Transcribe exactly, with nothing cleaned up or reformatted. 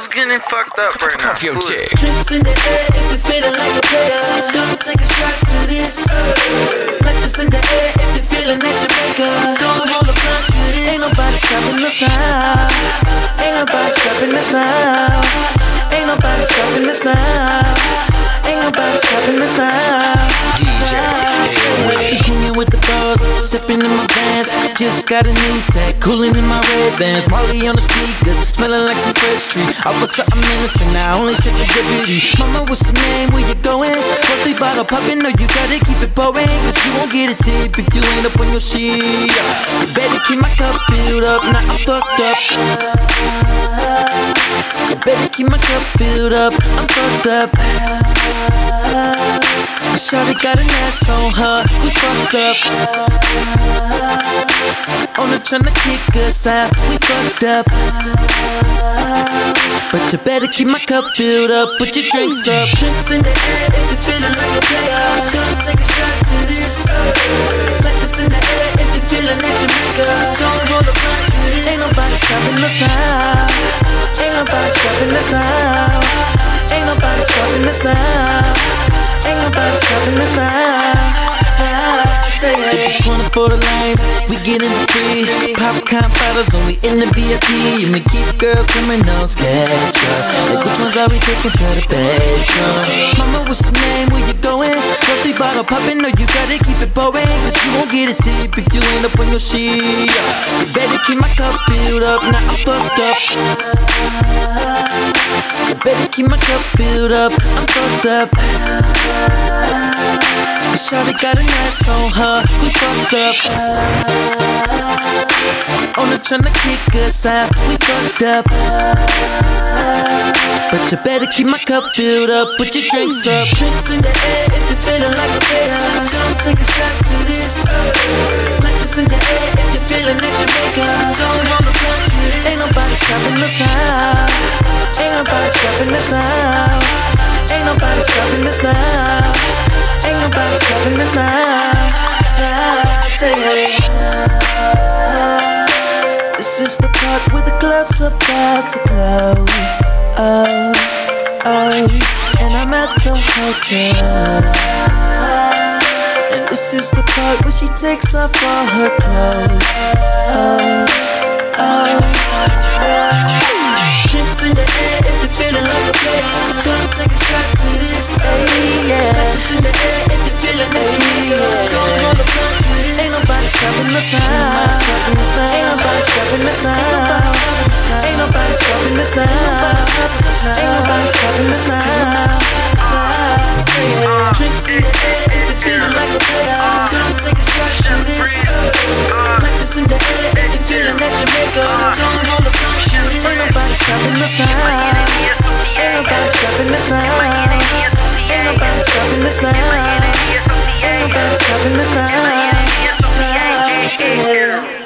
Who's getting fucked up right now? Cuff your chick. Drinks in the air if you're feeling like a player. Don't take a shot to this. Like this in the air if you're feeling that Jamaica. Don't hold a blunt to this. Ain't nobody stopping us now. Ain't nobody stopping us now. Ain't nobody stopping us now. Ain't nobody stopping us now. D J Airway. Hanging with the bros, stepping in my vans. Just got a new tag, cooling in my red bands. Molly on the speakers, smelling like some fresh tree. I was something innocent, now only shit with the beauty. Mama, what's your name? Where you going? Pussy bottle popping, no, you gotta keep it pouring. Cause you won't get a tip if you ain't up on your shit. You better keep my cup filled up, now I'm fucked up. You better keep my cup filled up, I'm fucked up. Shawty got an ass on her, we fucked up. On her tryna kick us out, we fucked up. But you better keep my cup filled up, put your drinks up. Drinks in the air if you're feeling like a player. Come take a shot to this. Like this in the air if you're feeling that Jamaica. Don't roll a blunt to this. Ain't nobody stopping us now. Ain't nobody stopping us now. Ain't nobody stopping us now. Ain't nobody stopping us now. Say it. twenty-four the lanes, we get in free. Popcorn bottles only in the V I P. You may keep girls coming on schedule. Like which ones are we taking to the bedroom? Mama, what's your name? Where you going? Pussy bottle popping, no, you gotta keep it pouring. Cause you won't get a tip if you ain't up on your shit. You better keep my cup filled up, now I'm fucked up. You better keep my cup filled up, I'm fucked up. Shawty got an ass on her, we fucked up. On her tryna kick us out, we fucked up. But you better keep my cup filled up, put your drinks up. Drinks in the air if you're feeling like a player. Come take a shot to this. Like this in the air if you're feeling that Jamaica. Don't roll a blunt to this. Ain't nobody stopping us now. Ain't nobody stopping us now. Ain't nobody stopping us now. Ain't nobody stopping us now. Now, say it. This is the part where the club's about to close. Oh, oh, and I'm at the hotel. And this is the part where she takes off all her clothes. Oh, oh, oh. Drinks in the air if you're feeling like a player. Come take a shot to this. Hey, yeah. Like this in the air if you're feeling like a player. Come roll a blunt to this. Ain't nobody stopping us now. Ain't nobody stopping us now. Ain't nobody stopping us now. Ain't nobody stopping us now. Drinks in the air if you're feeling like a player. Come take a shot to this. Like this in the air if you're feeling that Jamaica. Come roll a blunt to this. Ain't nobody stopping us now. Ain't nobody stopping us now. Ain't nobody stopping us now. Ain't nobody stopping us now.